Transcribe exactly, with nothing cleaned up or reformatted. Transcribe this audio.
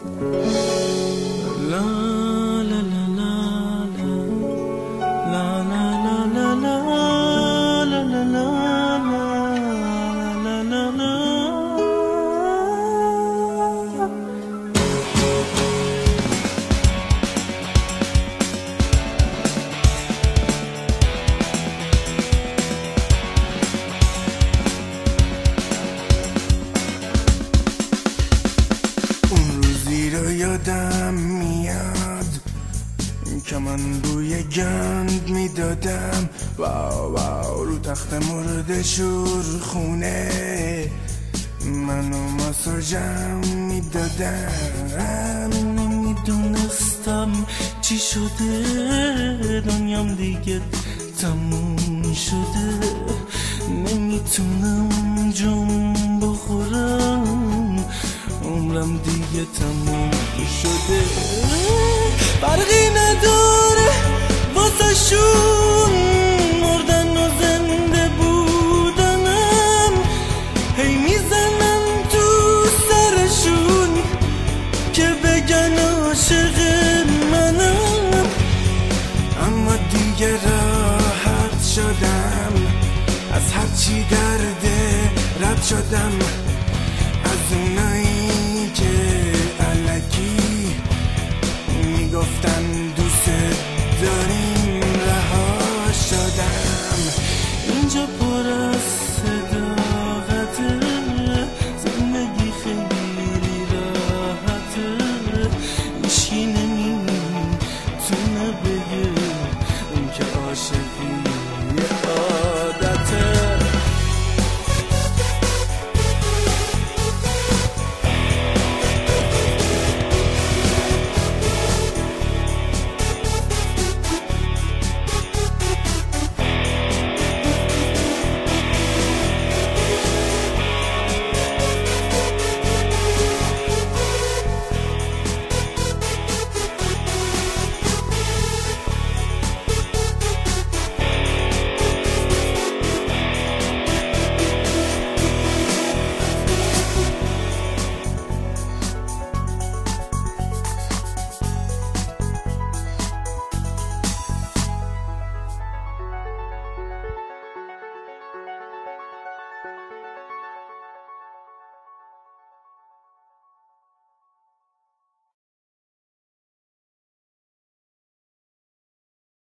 یادم میاد که من روی گند میدادم واو واو رو تخت مورد شورخونه منو ماساژم میدادم. نمیدونستم چی شده، دنیام دیگه تموم شده، نمیتونم جون بخورم، عمرم دیگه تموم شده. فرقی نداره واسه شون مردن و زنده بودنم، هی میزنن تو سرشون که بگن عاشق منم، اما دیگه راحت شدم، از هرچی درده رد شدم.